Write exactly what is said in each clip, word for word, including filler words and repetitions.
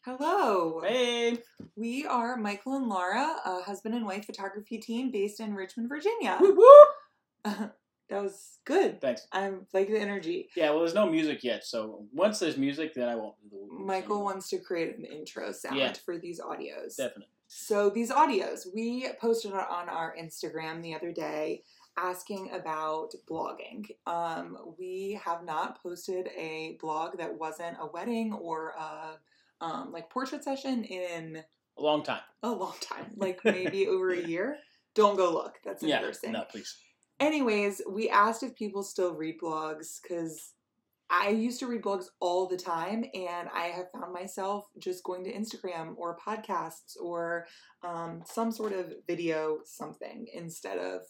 Hello. Hey. We are Michael and Laura, a husband and wife photography team based in Richmond, Virginia. Whoop whoop. That was good. Thanks. I like the energy. Yeah, well, there's no music yet, so once there's music, then I won't do the music Michael anymore. wants to create an intro sound Yeah. for these audios. Definitely. So these audios, we posted on our Instagram the other day asking about blogging. Um, we have not posted a blog that wasn't a wedding or a um, like portrait session in A long time. a long time, like maybe over a year. Don't go look. That's Yeah. embarrassing. No, please. Anyways, we asked if people still read blogs because I used to read blogs all the time, and I have found myself just going to Instagram or podcasts or um, some sort of video something instead of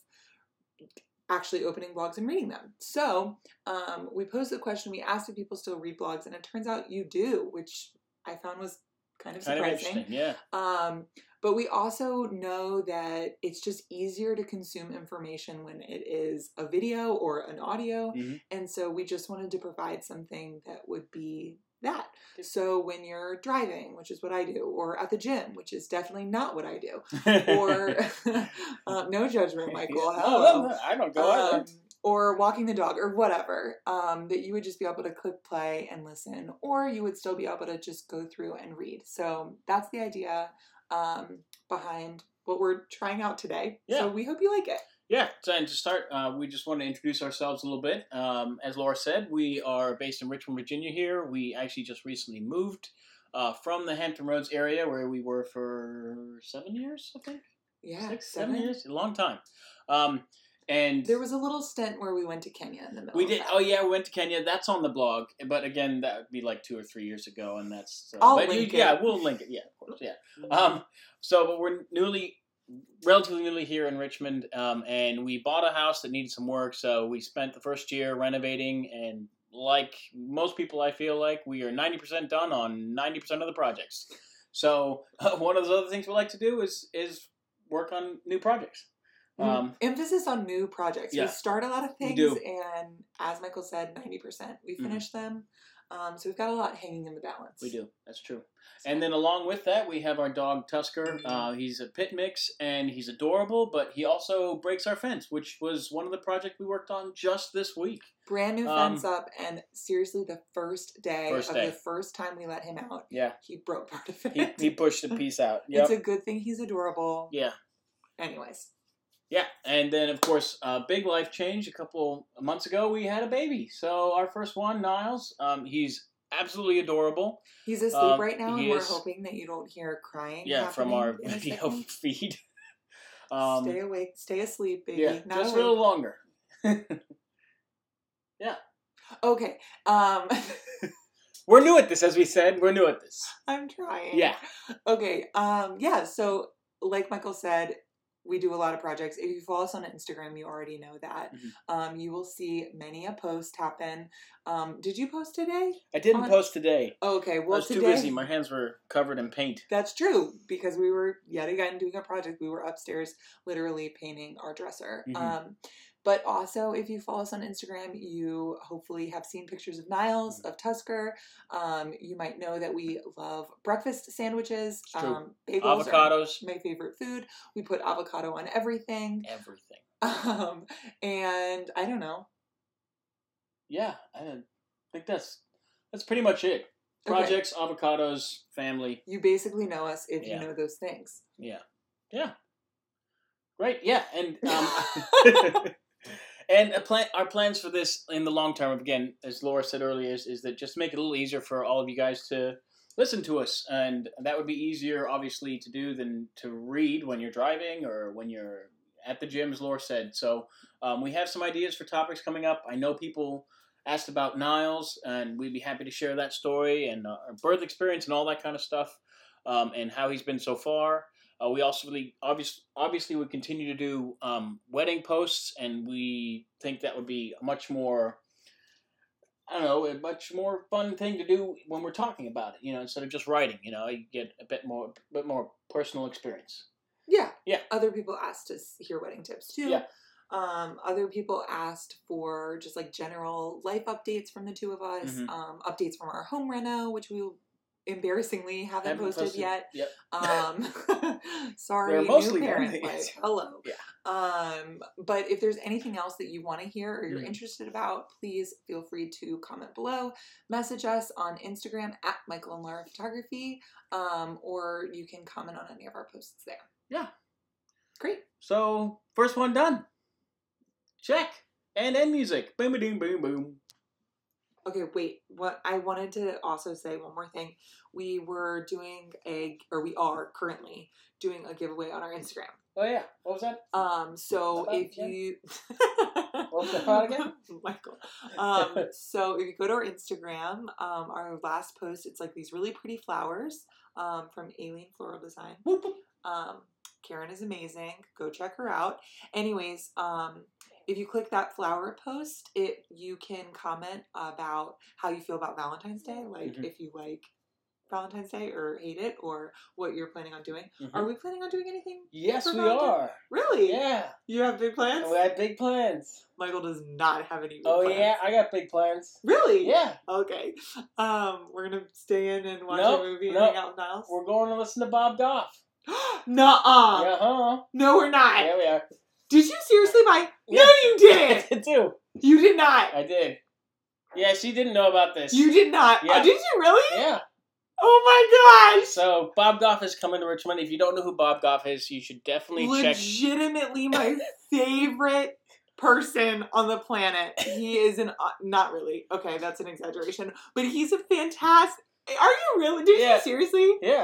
actually opening blogs and reading them. So um, we posed the question, we asked if people still read blogs, and it turns out you do, which I found was kind of Kind of surprising. interesting, yeah. Um, but we also know that it's just easier to consume information when it is a video or an audio. Mm-hmm. And so we just wanted to provide something that would be that. So when you're driving, which is what I do, or at the gym, which is definitely not what I do, or uh, no judgment, Michael. Hello. No, I don't go either. Um, or walking the dog, or whatever, um, that you would just be able to click play and listen, or you would still be able to just go through and read. So that's the idea um, behind what we're trying out today. Yeah. So we hope you like it. Yeah, so, and to start, uh, we just want to introduce ourselves a little bit. Um, as Laura said, we are based in Richmond, Virginia here. We actually just recently moved uh, from the Hampton Roads area where we were for seven years, I think? Yeah, Six, seven. seven years? A long time. Um, and There was a little stint where we went to Kenya in the middle We of did. that. Oh yeah, we went to Kenya. That's on the blog, but again, that would be like two or three years ago, and that's. Uh, I'll but link you, Yeah, it. we'll link it. Yeah, of course. Yeah. Um. So, but we're newly, relatively newly here in Richmond, um, and we bought a house that needed some work. So we spent the first year renovating, and like most people, I feel like we are ninety percent done on ninety percent of the projects. So uh, one of those other things we like to do is is work on new projects. Um, Emphasis on new projects. Yeah. We start a lot of We things, do. and as Michael said, ninety percent we Mhm. finish them. Um, so we've got a lot hanging in the balance. We do. That's true. And then along with that, we have our dog Tusker. Uh, he's a pit mix, and he's adorable, but he also breaks our fence, which was one of the projects we worked on just this week. Brand new Um, fence up, and seriously, the first day First of day. the first time we let him out, Yeah. he broke part of it. He, he pushed a piece out. Yep. It's a good thing he's adorable. Yeah. Anyways. Yeah. And then, of course, uh, big life change. A couple months ago, we had a baby. So our first one, Niles, um, he's absolutely adorable. He's asleep Um, right now, and he we're is- hoping that you don't hear crying. Yeah, from our happening in a video second. feed. Um, stay awake. Stay asleep, baby. yeah, Not just a awake. little longer. Okay. Um, We're new at this, as we said. We're new at this. I'm trying. Yeah. Okay. Um, yeah. So, like Michael said, we do a lot of projects. If you follow us on Instagram, you already know that. Mhm. Um, you will see many a post happen. Um, did you post today? I didn't On- post today. Okay. I Well, was today too busy. My hands were covered in paint. that's true because we were yet again doing a project. We were upstairs, literally painting our dresser. Mhm. Um, but also, if you follow us on Instagram, you hopefully have seen pictures of Niles, of Tusker. Um, you might know that we love breakfast sandwiches. It's true. Um, bagels are Avocados. my favorite food. We put avocado on everything. Everything. Um, and I don't know. Yeah, I think that's that's pretty much it. Okay. Projects, avocados, family. You basically know us if Yeah. you know those things. Yeah. Yeah. Great. Yeah. And um, and a plan, our plans for this in the long term, again, as Laura said earlier, is, is that just make it a little easier for all of you guys to listen to us. And that would be easier, obviously, to do than to read when you're driving or when you're at the gym, as Laura said. So um, we have some ideas for topics coming up. I know people asked about Niles, and we'd be happy to share that story and uh, our birth experience and all that kind of stuff, um, and how he's been so far. Uh, we also really, obviously, obviously, we continue to do um, wedding posts, and we think that would be a much more, I don't know, a much more fun thing to do when we're talking about it. You know, instead of just writing. You know, you get a bit more, bit more personal experience. Yeah. Yeah. Other people asked to s- hear wedding tips too. Yeah. Um, other people asked for just like general life updates from the two of us, Mhm. um, updates from our home reno, which we will embarrassingly haven't, Haven't posted, posted. yet. Yep. Um, sorry, They're mostly new parent. done. Like, hello. Yeah. Um, but if there's anything else that you want to hear or you're Mm. interested about, please feel free to comment below. Message us on Instagram at Michael and Laura Photography, um, or you can comment on any of our posts there. Yeah. Great. So, first one done. Check. And end music. Boom, boom, boom, boom. Okay, wait. What I wanted to also say one more thing. We were doing a, or we are currently doing a giveaway on our Instagram. Oh yeah, what was that? Um, so About if again? you, What was the thought again? Michael. Um, so if you go to our Instagram, um, our last post, it's like these really pretty flowers, um, from Alien Floral Design. Whoop, whoop. Um, Karen is amazing. Go check her out. Anyways, um, if you click that flower post, it you can comment about how you feel about Valentine's Day, like Mhm. if you like Valentine's Day or hate it, or what you're planning on doing. Mhm. Are we planning on doing anything? Yes, for we Valentine's? are. Really? Yeah. You have big plans? We had big plans. Michael does not have any big Oh plans. yeah, I got big plans. Really? Yeah. Okay. Um, we're gonna stay in and watch Nope, a movie and nope. hang out with Niles. We're going to listen to Bob Goff. Nuh-uh. Yeah, huh? No, we're not. Yeah, we are. Did you seriously buy? Yeah. No, you didn't. I did too. You did not. I did. Yeah, she didn't know about this. You did not. Yeah. Oh, did you really? Yeah. Oh my gosh. So Bob Goff is coming to Richmond. If you don't know who Bob Goff is, you should definitely check. Legitimately my favorite person on the planet. He is an, uh, not really. Okay, that's an exaggeration. But he's a fantastic. Are you really? Did Yeah. you seriously? Yeah.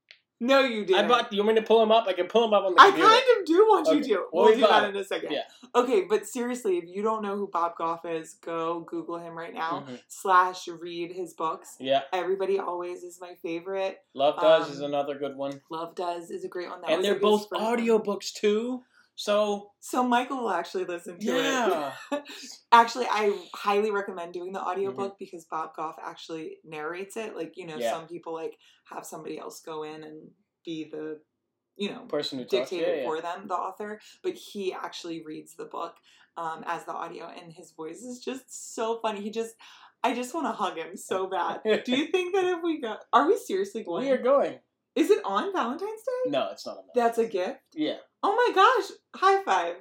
No, you didn't. I bought. You want me to pull him up? I can pull him up on the I computer. kind of do want you Okay. to. Well, We'll we do bought that it. in a second. Yeah. Okay, but seriously, if you don't know who Bob Goff is, go Google him right now. Mhm. Slash read his books. Yeah. Everybody Always is my favorite. Love Does Um, is another good one. Love Does is a great one. That And was they're like his both first one. audiobooks too. So So Michael will actually listen to yeah. it. Actually, I highly recommend doing the audiobook Mm-hmm. because Bob Goff actually narrates it. Like, you know, Yeah. some people like have somebody else go in and be the, you know, Person who talks. dictate Yeah, it yeah. for them, the author, but he actually reads the book um, as the audio, and his voice is just so funny. He just, I just want to hug him so bad. Do you think that if we go, are we seriously going? We are going. Is it on Valentine's Day? No, it's not on that. That's a gift? Yeah. Oh my gosh, high five.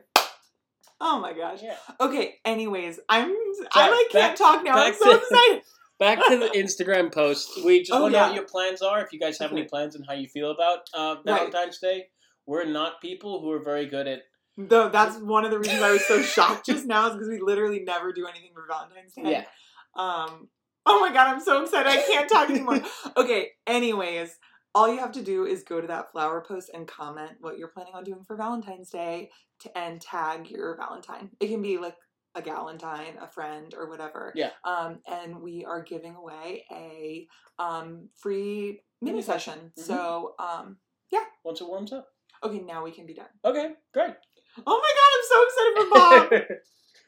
Oh my gosh. Yeah. Okay, anyways, I'm, I Sorry, like can't back- talk now. I'm back so to- excited. Back to the Instagram post. We just Oh, want to know yeah. what your plans are. If you guys have Okay. any plans and how you feel about uh, Valentine's Day. We're not people who are very good at. Though that's one of the reasons I was so shocked just now is because we literally never do anything for Valentine's Day. Yeah. Um. Oh my god, I'm so excited. I can't talk anymore. Okay. Anyways, all you have to do is go to that flower post and comment what you're planning on doing for Valentine's Day to, and tag your Valentine. It can be like a galentine, a friend, or whatever. Yeah. Um. And we are giving away a um free mini Mini session. session. Mhm. So um. Once it warms up. Okay, now we can be done. Okay, great. Oh my god, I'm so excited for Bob.